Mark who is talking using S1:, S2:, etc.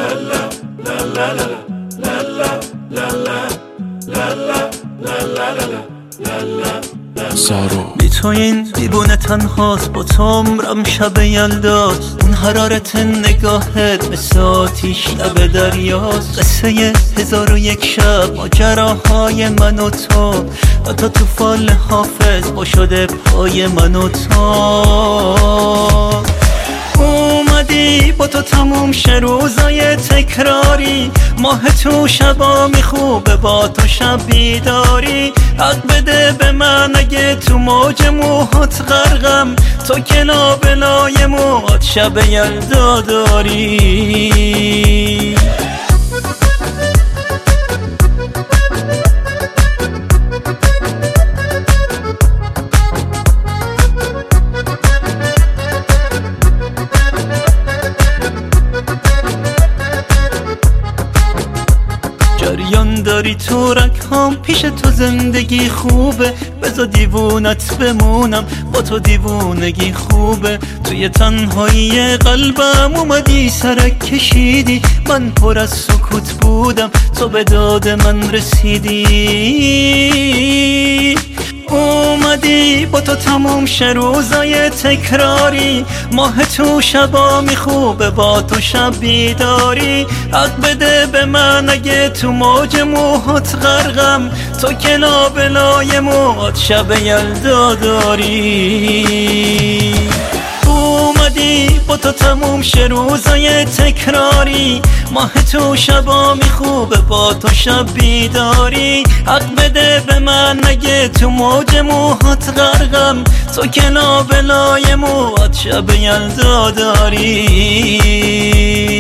S1: بی تو این دیوونه تنهاست، با تو عمرم شب یلداست. اون حرارت نگاهت مثل آتیش لب دریاست. قصه 1001 شب، ماجراهای من و تو، تا فال حافظ با شده پای من و تو. اومدی با تو تموم شه روزای تکراری، ماه تو شبا میخوبه با تو شب بیداری. حق بده به من اگه تو موج موهات غرقم، تو که لابلای موهات شب یلدا داری. جریان داری تو رگهام، پیش تو زندگی خوبه. بذار دیوونت بمونم، با تو دیوونگی خوبه. توی تنهایی قلبم اومدی سرک کشیدی، من پر از سکوت بودم، تو به داد من رسیدی. اومدی با تو تموم شه روزای تکراری، ماه تو شبا میخوبه با تو شب بیداری. حق بده به من اگه تو موج موهات غرقم، تو که لابلای موهات شب یلدا داری. اومدی با تو تموم شه روزای تکراری، ماه تو شبا میخوبه با تو شب بیداری. حق بده به من اگه تو موج موهات غرقم، تو که لابلای موهات شب یلدا داری.